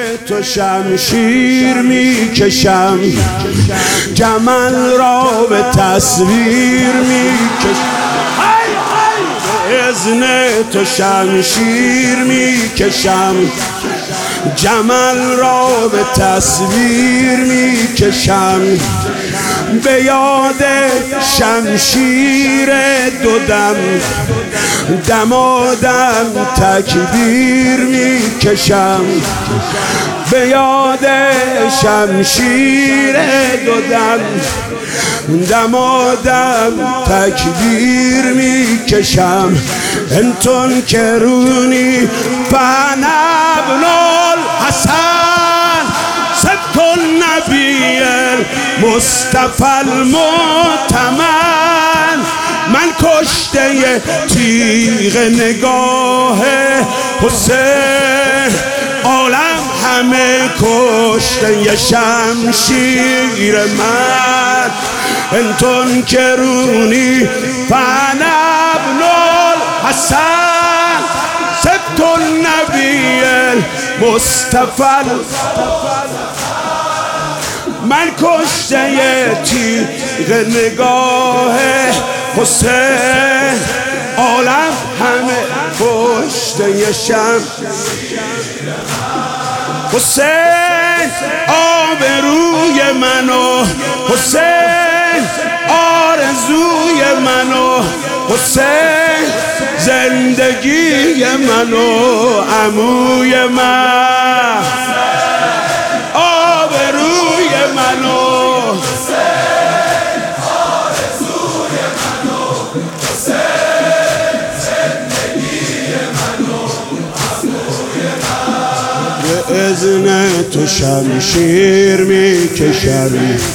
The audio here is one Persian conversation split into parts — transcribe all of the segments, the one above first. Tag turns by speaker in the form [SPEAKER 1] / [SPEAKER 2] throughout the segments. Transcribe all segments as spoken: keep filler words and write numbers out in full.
[SPEAKER 1] تو شمشیر میکشم، جمل را به تصویر میکشم. به اذن تو شمشیر میکشم، جمل را به تصویر میکشم. به یاد شمشیر دو دم، دمادم تکبیر میکشم. به یاد شمشیر دو دم، دمادم تکبیر میکشم. انتون کرونی فانا ابن الحسن، صدق النبی المصطفى المؤتمن. من کشته تیغ نگاه حسین، عالم همه کشته شمشیر من. انتون کرونی فانا ابن الحسن، صدق النبی المصطفى. من کشته تیغ نگاه حسین، عالم همه کشته شم. حسین آبروی منو، حسین آرزوی منو، حسین زندگی منو، عموی من آبروی منو، حسین آرزوی منو، حسین زندگی منو، عموی من. به اذن تو شمشیر میکشم،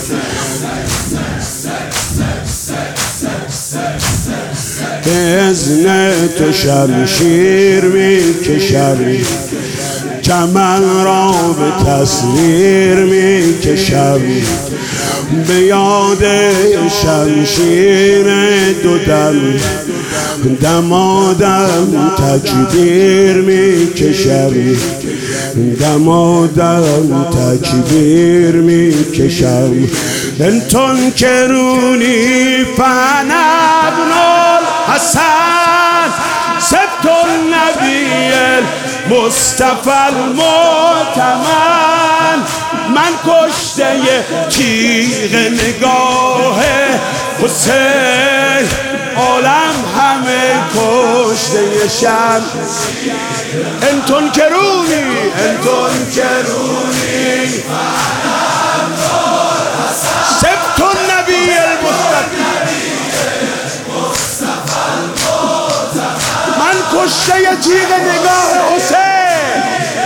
[SPEAKER 1] به اذن تو شمشیر میکشم، جمل را به تصویر میکشم. به یاد شمشیر دو دم، دمادم تکبیر میکشم، دمادم تکبیر میکشم. انتون کرونی فانا ابن الحسن، صدق النبی المصطفى المؤتمن. من کشته تیغ نگاه حسین، عالم همه کشته شم. انتون کرونی، انتون کرونی صدق النبی المصطفى. من کشته تیغ نگاه حسین،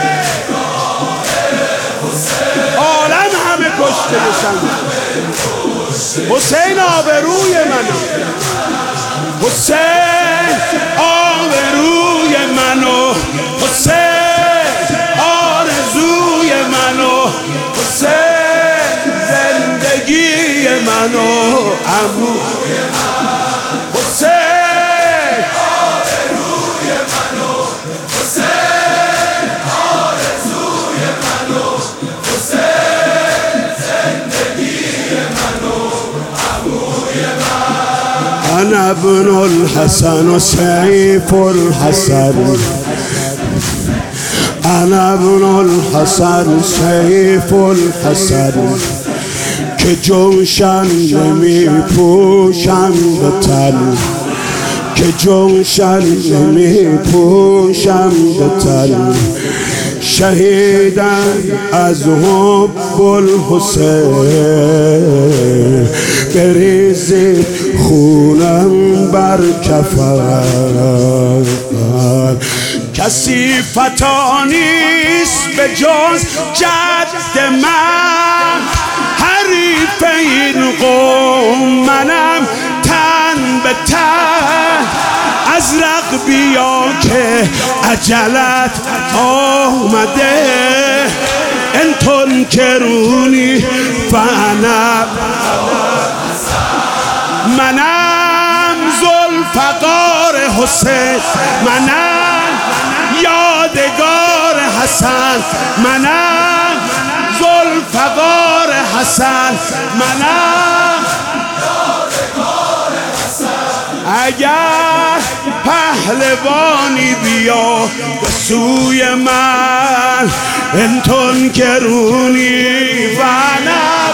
[SPEAKER 1] عالم همه کشته شم. حسین آبروی منو، حسین آبروی منو، حسین آرزوی منو، حسین زندگی منو، عموی من. حسین آبروی منو، حسین آرزوی منو، حسین زندگی منو، عموی من. انا ابن الحسن و سیف الحسن، انا ابن الحسن سیف الحسن. که جوشن نمی پوشم به تن، که جوشن نمی پوشم به تن. شهیدم از حب الحسین، بریزید خونم بر کفن. کسی فتا نیست به جز جد من، حریف این قوم منم تن به تن. ازرق بیا که عجلت آمده، انتون کرونی فانا. منم ذوالفقار حسین، منم یادگار حسن، منم حسن منم اگر پهلوانی بیا به سوی من انتون کرونی و نب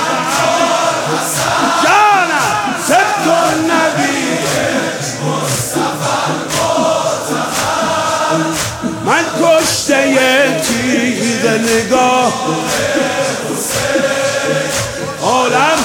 [SPEAKER 1] جانم ستون نبی من کشته تیغ نگاه عالم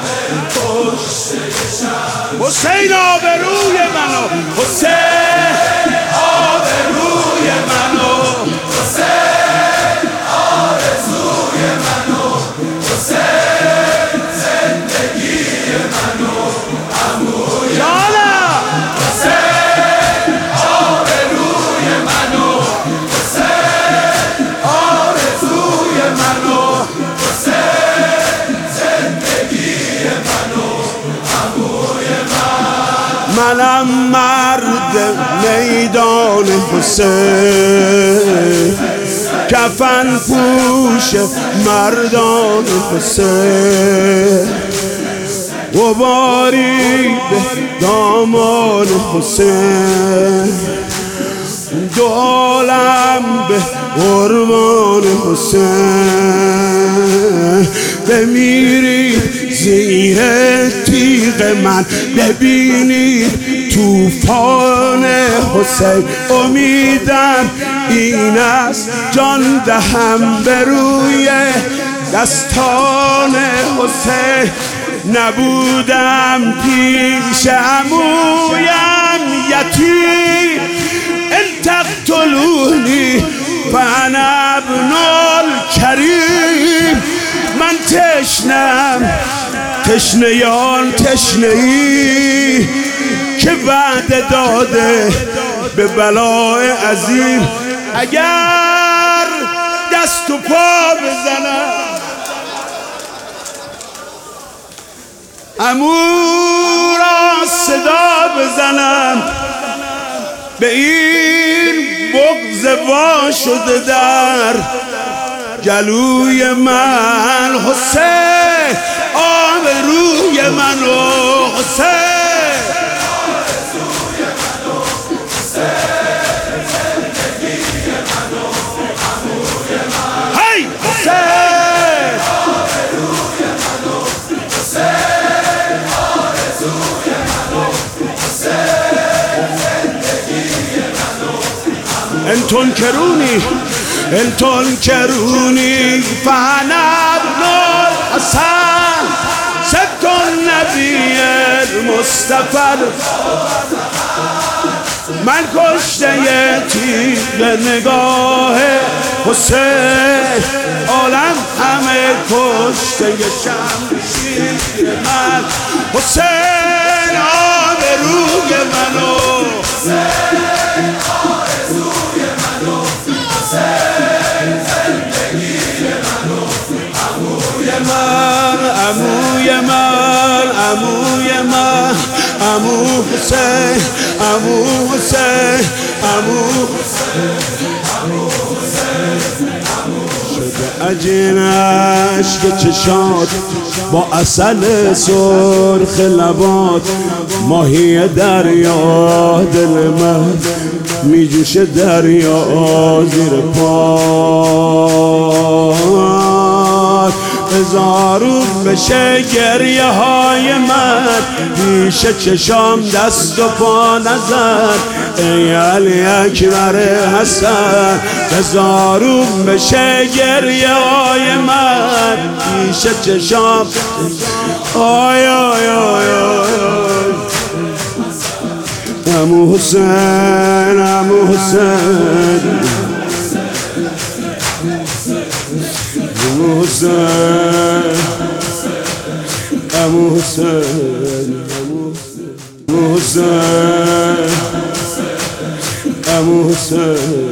[SPEAKER 1] حسین آبروی منو حسین آبروی منو حسین آرزوی منو حسین زندگی منو عموی جانم حسین آبروی منو حسین آرزوی منو حسین زندگی منو عموی منم مرد میدان حسین کفن پوش مردان حسین غباری به دامان حسین دو عالم به قربان حسین بمیرید زیر تیغ من ببینید توفان حسین امیدم این است جان دهم به روی دستان حسین نبودم پیش عمویم یتیم ان تقتلونی فانا ابن الکریم من تشنم تشنیان تشنه ای که وعده داده به بلای عظیم اگر دست و پا بزنم عمو را صدا بزنم به این بغض وا شده در گلوی من حسین آبروی منو حسین آرزوی منو حسین زندگی منو عموی من هی حسین آبروی منو حسین آرزوی منو حسین زندگی منو انتون کرونی انتون کرونی فانا ابن الحسن ستون نبی المصطفى من کشته تیغ نگاه حسین عالم همه کشته شمشیر من حسین آبروی منو حسین آرزوی منو حسین زندگی منو عموی من عموی من عموی من عمو حسین عمو حسین عمو حسین عمو حسین شده عجینش که چشات با عسل سرخ لبات ماهی دریا دل من میجوشه دریا زیر پا هزارو بشه گریه های من پیش چشام دست و پا نزن ای علی اکبر حسن هزارو بشه گریه های من پیش چشام آی آی آی آی عمو حسین عمو حسین عمو حسین عمو حسین عمو حسین عمو حسین